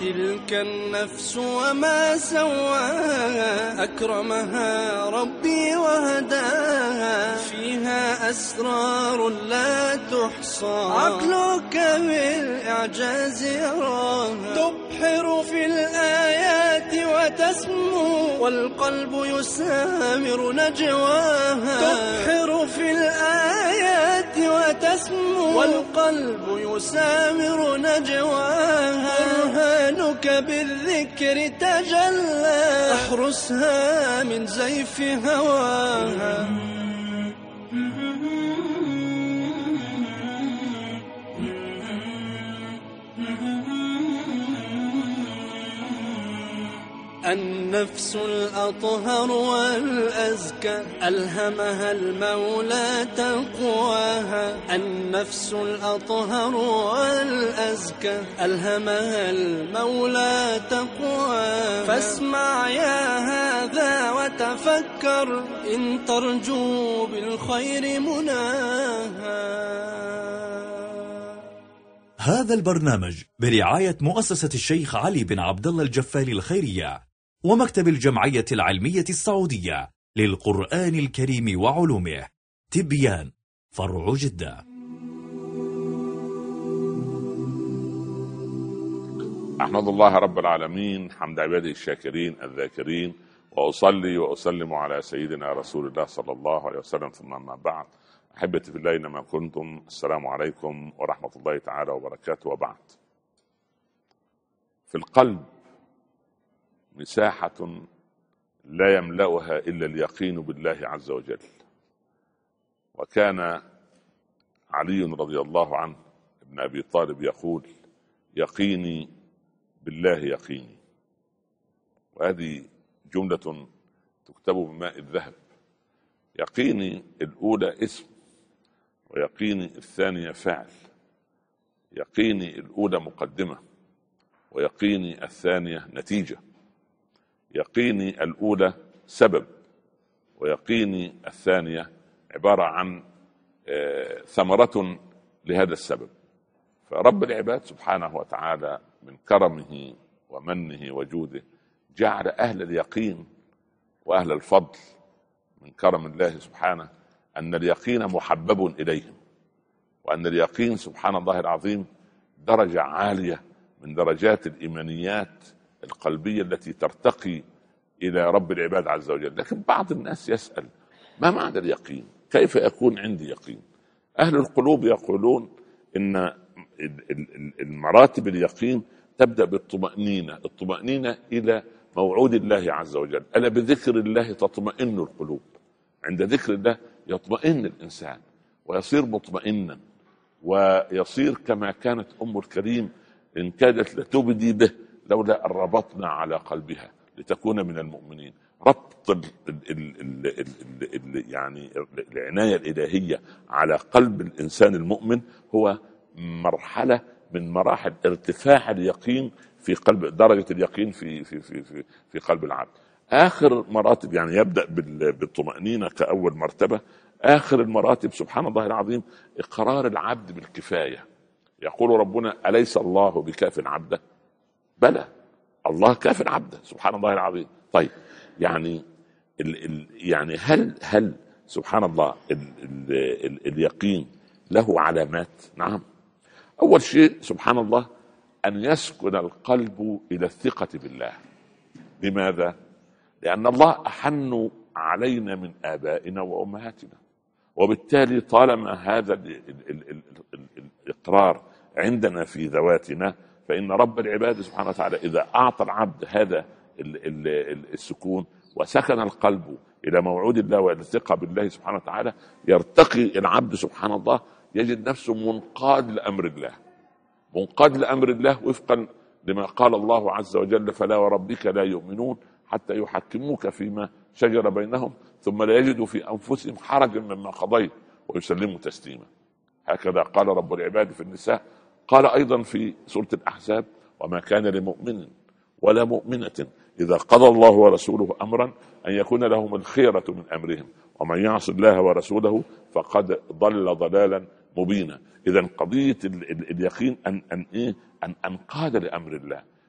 تلك النفس وما سواها أكرمها ربي وهداها فيها أسرار لا تحصى عقلك بالإعجاز يراها تبحر في الآيات وتسمو والقلب يسامر نجواها تبحر في الآيات وتسمو والقلب يسامر نجواها برهانك بالذكر تجلى احرسها من زيف هواها النفس الأطهر والأزكى ألهمها المولى تقواها النفس الأطهر والأزكى ألهمها المولى تقواها فاسمع يا هذا وتفكر إن ترجو بالخير مناها. هذا البرنامج برعاية مؤسسة الشيخ علي بن عبد الله الجفالي الخيرية ومكتب الجمعية العلمية السعودية للقرآن الكريم وعلومه تبيان فرع جدة. أحمد الله رب العالمين حمد عباده الشاكرين الذاكرين وأصلي وأسلم على سيدنا رسول الله صلى الله عليه وسلم ثم ما بعد. أحبتي في الله أينما كنتم السلام عليكم ورحمة الله تعالى وبركاته. وبعد، في القلب مساحة لا يملأها إلا اليقين بالله عز وجل. وكان علي رضي الله عنه ابن أبي طالب يقول: يقيني بالله يقيني. وهذه جملة تكتب بماء الذهب. يقيني الأولى اسم، ويقيني الثانية فعل. يقيني الأولى مقدمة، ويقيني الثانية نتيجة. يقيني الأولى سبب، ويقيني الثانية عبارة عن ثمرة لهذا السبب. فرب العباد سبحانه وتعالى من كرمه ومنه وجوده جعل أهل اليقين وأهل الفضل من كرم الله سبحانه أن اليقين محبب إليهم، وأن اليقين سبحان الله العظيم درجة عالية من درجات الإيمانيات القلبية التي ترتقي إلى رب العباد عز وجل. لكن بعض الناس يسأل: ما معنى اليقين؟ كيف يكون عندي يقين؟ أهل القلوب يقولون إن المراتب اليقين تبدأ بالطمأنينة، الطمأنينة إلى موعود الله عز وجل. ألا بذكر الله تطمئن القلوب. عند ذكر الله يطمئن الإنسان ويصير مطمئنا، ويصير كما كانت أم الكريم إن كادت لتبدي به لولا أن ربطنا على قلبها لتكون من المؤمنين. ربط يعني العناية الإلهية على قلب الإنسان المؤمن هو مرحلة من مراحل ارتفاع اليقين في قلب، درجة اليقين في قلب العبد. آخر مراتب يعني يبدأ بالطمأنينة كأول مرتبة. آخر المراتب سبحان الله العظيم إقرار العبد بالكفاية. يقول ربنا: أليس الله بكاف عبده؟ بلى، الله كاف عبده سبحان الله العظيم. طيب، يعني يعني هل سبحان الله اليقين له علامات؟ نعم. أول شيء سبحان الله أن يسكن القلب إلى الثقة بالله. لماذا؟ لأن الله أحن علينا من آبائنا وأمهاتنا، وبالتالي طالما هذا الإقرار عندنا في ذواتنا، فإن رب العباد سبحانه وتعالى إذا أعطى العبد هذا السكون وسكن القلب إلى موعود الله وإلى الثقة بالله سبحانه وتعالى، يرتقي العبد سبحان الله، يجد نفسه منقاد لأمر الله، منقاد لأمر الله وفقا لما قال الله عز وجل: فلا وربك لا يؤمنون حتى يحكموك فيما شجر بينهم ثم لا يجدوا في أنفسهم حرجا مما قضيت ويسلموا تسليما. هكذا قال رب العباد في النساء. قال أيضا في سورة الأحزاب: وما كان لمؤمن ولا مؤمنة إذا قضى الله ورسوله أمرا أن يكون لهم الخيرة من أمرهم ومن يعص الله ورسوله فقد ضل ضلالا مبينا. إذا قضية اليقين أن أنقاد لأمر الله.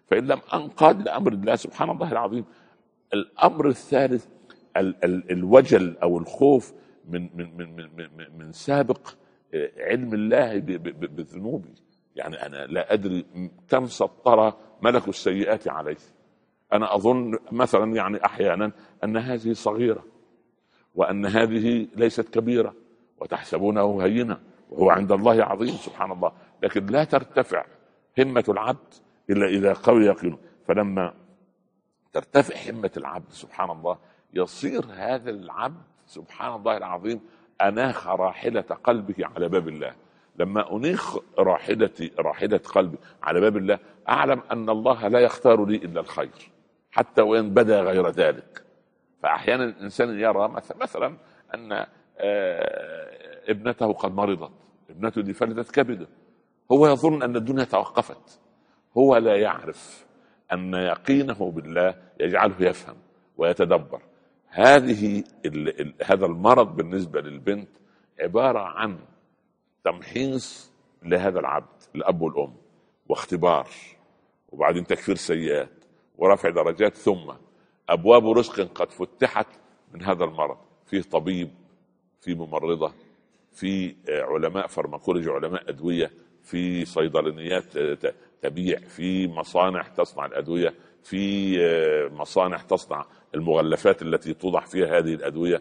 فإن لم أنقاد لأمر الله سبحان الله العظيم. الأمر الثالث الوجل أو الخوف من سابق علم الله بذنوبي. يعني أنا لا أدري كم سطر ملك السيئات عليه. أنا أظن مثلا يعني أحيانا أن هذه صغيرة وأن هذه ليست كبيرة وتحسبونه هينة وهو عند الله عظيم سبحان الله. لكن لا ترتفع همة العبد إلا إذا قوي يقينه. فلما ترتفع همة العبد سبحان الله يصير هذا العبد سبحان الله العظيم أناخ راحلة قلبه على باب الله. لما أنيخ راحلة قلبي على باب الله أعلم أن الله لا يختار لي إلا الخير حتى وإن بدا غير ذلك. فأحيانا الإنسان يرى مثلا أن ابنته قد مرضت، ابنته دي فلتت كبده، هو يظن أن الدنيا توقفت. هو لا يعرف أن يقينه بالله يجعله يفهم ويتدبر. هذا المرض بالنسبة للبنت عبارة عن تمحيص لهذا العبد الأب والأم واختبار، وبعدين تكفير سيئات ورفع درجات، ثم أبواب رزق قد فتحت من هذا المرض. فيه طبيب، في ممرضة، في علماء فارماكولوجي، علماء أدوية، في صيدلانيات تبيع، في مصانع تصنع الأدوية، في مصانع تصنع المغلفات التي توضع فيها هذه الأدوية،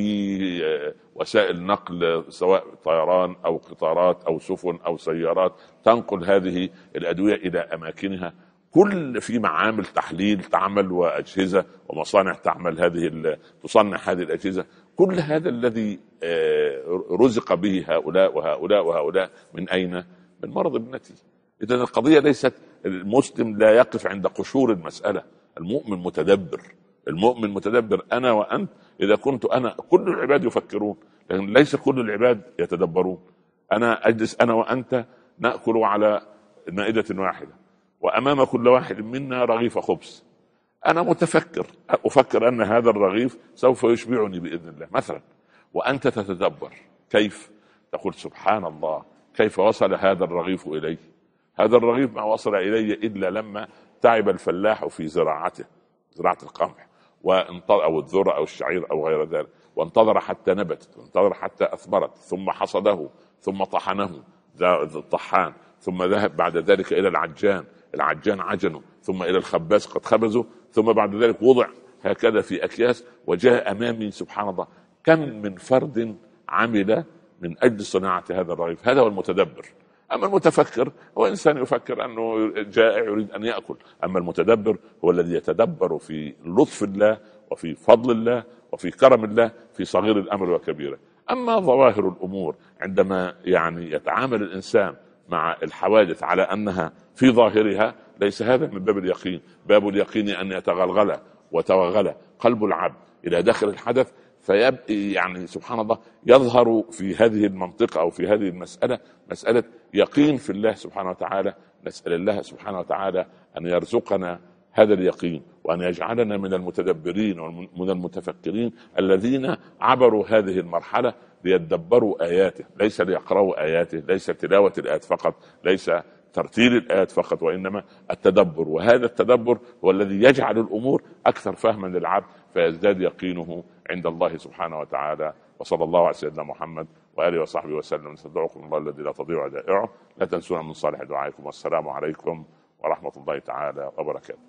في وسائل نقل سواء طيران أو قطارات أو سفن أو سيارات تنقل هذه الأدوية إلى أماكنها. كل في معامل تحليل تعمل وأجهزة ومصانع تعمل تصنع هذه الأجهزة. كل هذا الذي رزق به هؤلاء وهؤلاء وهؤلاء من أين؟ من مرض ابنتي. إذن القضية ليست المسلم لا يقف عند قشور المسألة. المؤمن متدبر، المؤمن متدبر. أنا وأنت إذا كنت أنا، كل العباد يفكرون لكن ليس كل العباد يتدبرون. أنا أجلس أنا وأنت نأكل على مائدة واحدة وأمام كل واحد منا رغيف خبز. أنا متفكر أفكر أن هذا الرغيف سوف يشبعني بإذن الله مثلا، وأنت تتدبر كيف تقول سبحان الله كيف وصل هذا الرغيف إلي. هذا الرغيف ما وصل إلي إلا لما تعب الفلاح في زراعته، زراعة القمح أو الذرة أو الشعير أو غير ذلك، وانتظر حتى نبتت، وانتظر حتى أثمرت، ثم حصده، ثم طحنه الطحان، ثم ذهب بعد ذلك إلى العجان عجنه، ثم إلى الخباز قد خبزه، ثم بعد ذلك وضع هكذا في أكياس وجاء أمامي. سبحان الله كم من فرد عمل من أجل صناعة هذا الرغيف. هذا هو المتدبر. أما المتفكر هو إنسان يفكر أنه جائع يريد أن يأكل. أما المتدبر هو الذي يتدبر في لطف الله وفي فضل الله وفي كرم الله في صغير الأمر وكبيره. أما ظواهر الأمور عندما يعني يتعامل الإنسان مع الحوادث على أنها في ظاهرها، ليس هذا من باب اليقين. باب اليقين أن يتغلغل وتوغل قلب العبد إلى داخل الحدث، فيبقى يعني سبحان الله يظهر في هذه المنطقة أو في هذه المسألة مسألة يقين في الله سبحانه وتعالى. نسأل الله سبحانه وتعالى أن يرزقنا هذا اليقين، وأن يجعلنا من المتدبرين ومن المتفكرين الذين عبروا هذه المرحلة ليتدبروا آياته، ليس ليقرأوا آياته، ليس تلاوة الآيات فقط، ليس ترتيل الآيات فقط، وإنما التدبر. وهذا التدبر هو الذي يجعل الأمور أكثر فهما للعبد فيزداد يقينه عند الله سبحانه وتعالى. وصلى الله على سيدنا محمد وآله وصحبه وسلم. نستودعكم الله الذي لا تضيع ودائعه. لا تنسونا من صالح دعائكم. والسلام عليكم ورحمة الله تعالى وبركاته.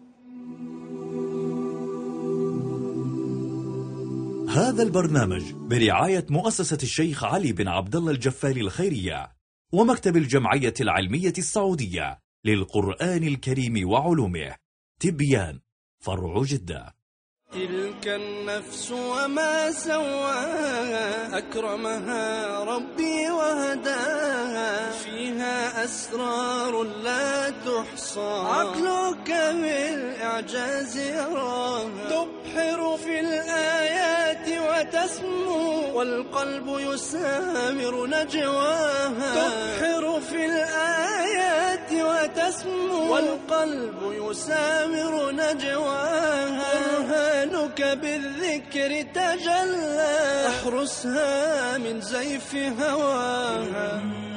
هذا البرنامج برعاية مؤسسة الشيخ علي بن عبد الله الجفالي الخيرية ومكتب الجمعية العلمية السعودية للقرآن الكريم وعلومه. تبيان فرع جدة. تلك النفس وما سواها أكرمها ربي وهداها، فيها أسرار لا تحصى عقلك بالإعجاز يراها، تبحر في الآيات وتسمو والقلب يسامر نجواها، تبحر في الآيات وتسمو والقلب يسامر نجواها، برهانك بالذكر تجلى، احرسها من زيف هواها.